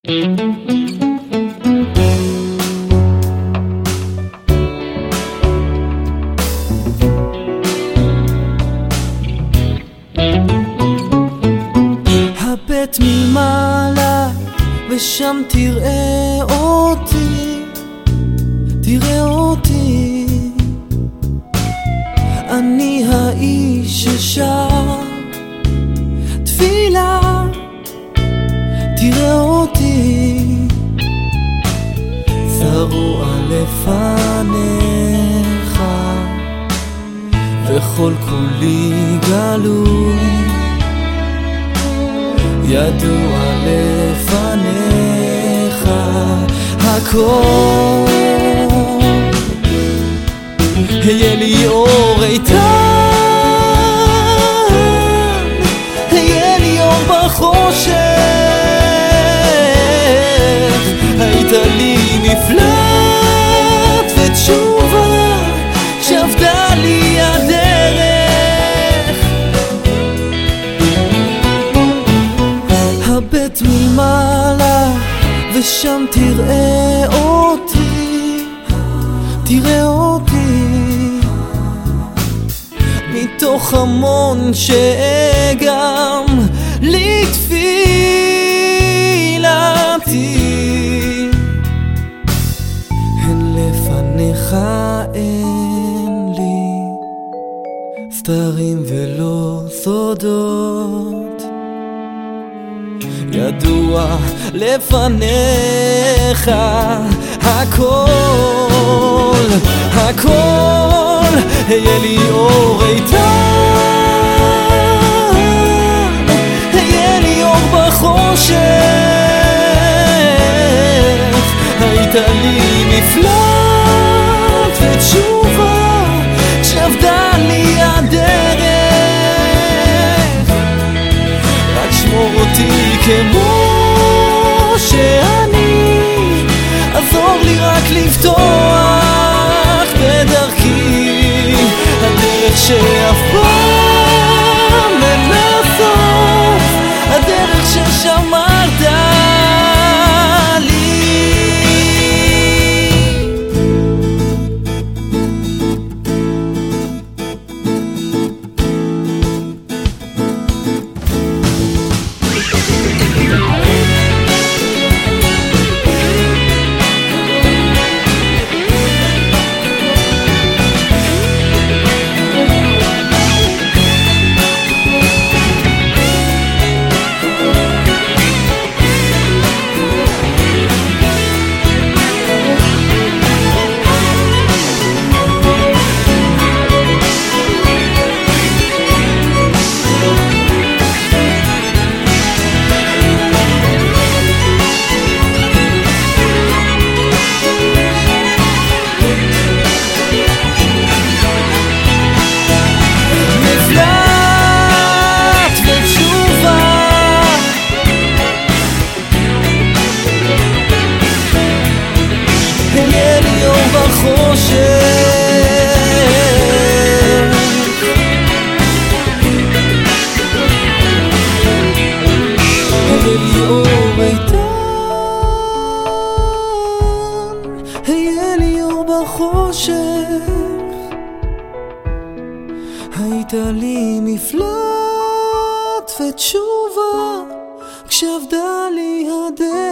הבט מלמעלה ושם תראה אותי, תראה אותי. אני האיש ששר תפילה, תראה אותי. זרוע לפניך וכל כולי גלוי, ידוע לפניך הכל. היה לי אור איתן, היה לי אור בחושך, היית לי מפלט ותשובה שעבדה לי הדרך. הבט מלמעלה ושם תראה אותי, תראה אותי. מתוך המון שאגם לתפילתי, הן לפניך אין לי סתרים ולא סודות, ידוע לפניך הכל, הכל. היה לי אור איתן, היה לי אור בחושך, היית לי מפלט ותשובה שעבדה לי הדרך. רק שמור אותי כמו שאני, עזור לי רק לפתוח בדרכי, הדרך שאף פעם אין לסוף, הדרך ששמרת לי. היה לי אור בחושך, היית לי מפלט ותשובה כשעבדה לי הדרך.